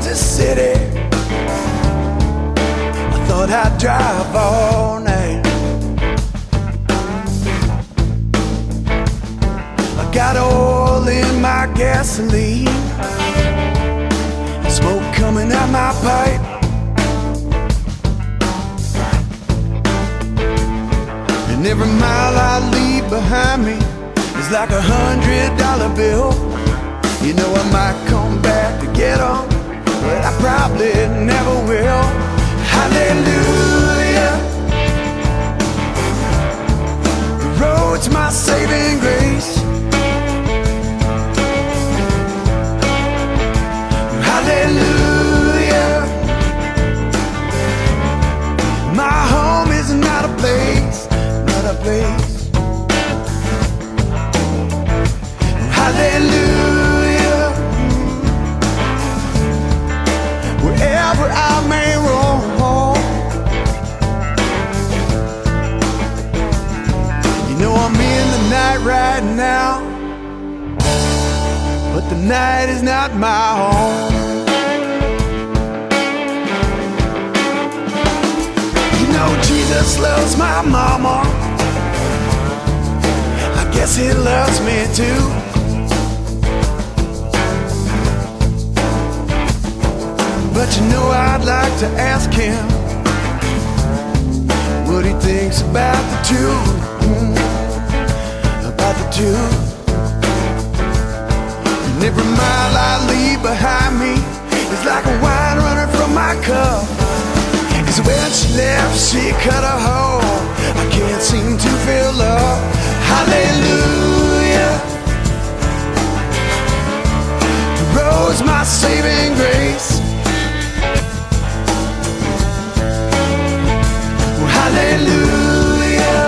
Kansas City. I thought I'd drive all night. I got oil in my gasoline, smoke coming out my pipe. And every mile I leave behind me is like $100 bill. You know I might come back to get 'em, but I probably never will. Hallelujah, the road's my saving grace. Hallelujah, my home is not a place, not a place. Hallelujah, wherever I may roam. You know I'm in the night right now, but the night is not my home. You know Jesus loves my mama, I guess he loves me too. But you know I'd like to ask him what he thinks about the two, about the two. And every mile I leave behind me is like a wine running from my cup. 'Cause when she left, she cut a hole I can't seem to fill up. Hallelujah, the road's my saving grace. Hallelujah,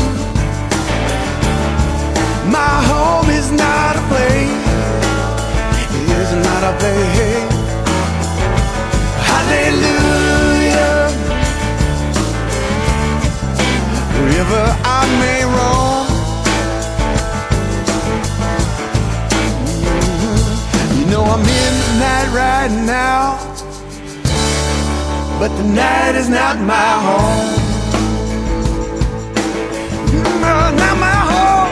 my home is not a place, it is not a place. Hallelujah, wherever I may roam. You know I'm in the night right now, but the night is not my home. Not my home.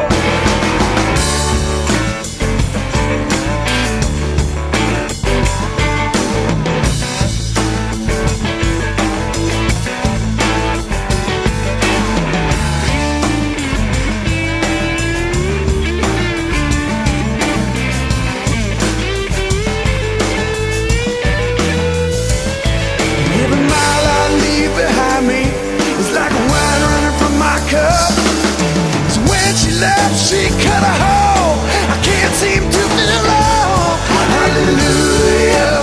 Every mile I leave behind me is like wine running from my cup. She left, she cut a hole I can't seem to fill up. Hallelujah,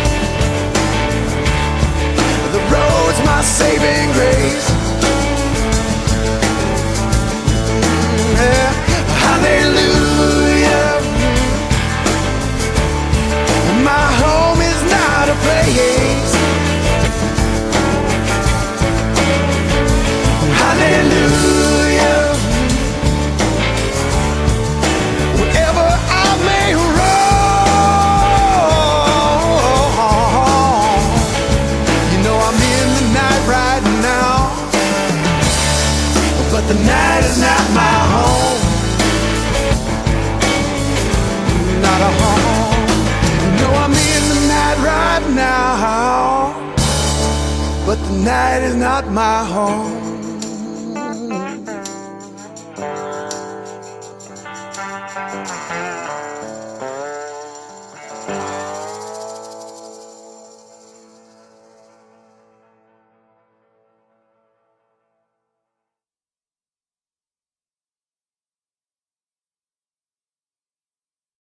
the road's my saving grace. Yeah. Hallelujah, my home is not a place. Hallelujah, but the night is not my home, not a home. You know I'm in the night right now, but the night is not my home.